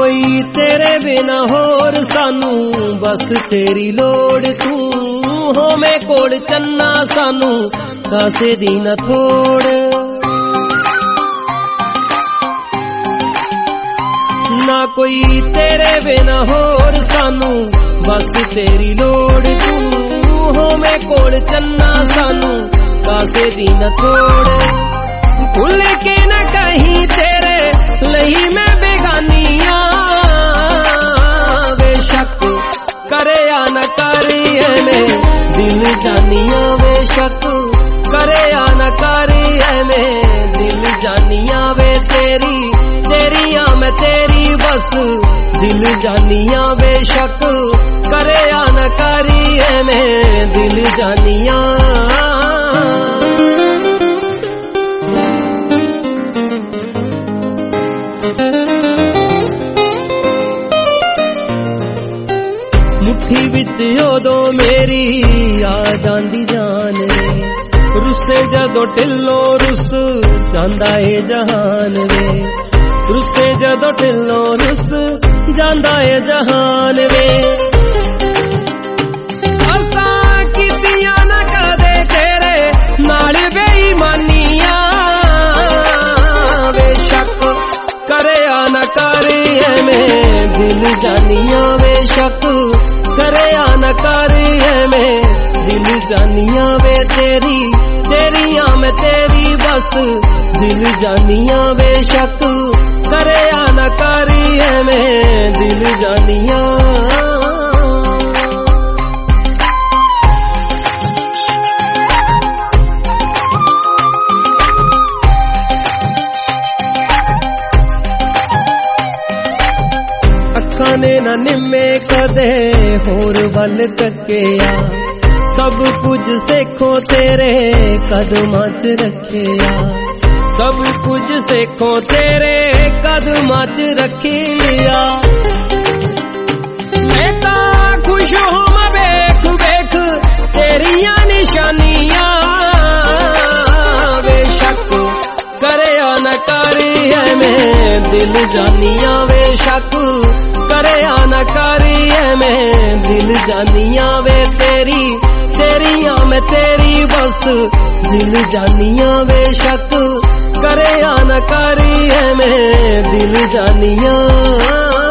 कोई तेरे बिना होर सानू बस तेरी लोड़ तू होवे कोल चन्ना सानू कासे दी न थोड़ ना कोई तेरे बिना होर सानू बस तेरी लोड़ तू होवे कोल चन्ना सानू कासे दी न थोड़ भुल के न कहीं तेरे लही मैं बेगानिया बेशक करे या न करे मैं दिल जानिया बेशक करे या न करे मैं दिल जानिया वे तेरी तेरिया मैं तेरी बस दिल जानिया बेशक करे या न करे मैं दिल जानिया मुट्ठी विच ओदों मेरी याद आंदी जान रे रुसे जदों ढिल्लों रुस जांदा है जहान रे रुसे जदों ढिल्लों रुस जांदा है जहान वे असां कीतियां ना कदे तेरे नाल बेईमानियां बेशक करे या न करे मैं दिल जानिया बेशक करे या न करे मैं दिल जानिया वे तेरी तेरिया मैं तेरी बस दिल जानिया बेशक करे या न करे मैं दिल जानिया अखां ने ना निम्मे कदे होर वल तकिया सब कुछ सेखो तेरे कदमां च रखिया सब कुछ सेखो तेरे कदमां च रखिया मैं तां खुश होवां वेख वेख तेरियां निशानियां बेशक करे या न करे मैं दिल जानिया बेशक करे या न करे मैं दिल जानिया वे तेरी तेरिया मैं तेरी बस दिल जानिया बेशक करे या न करे मैं दिल जानिया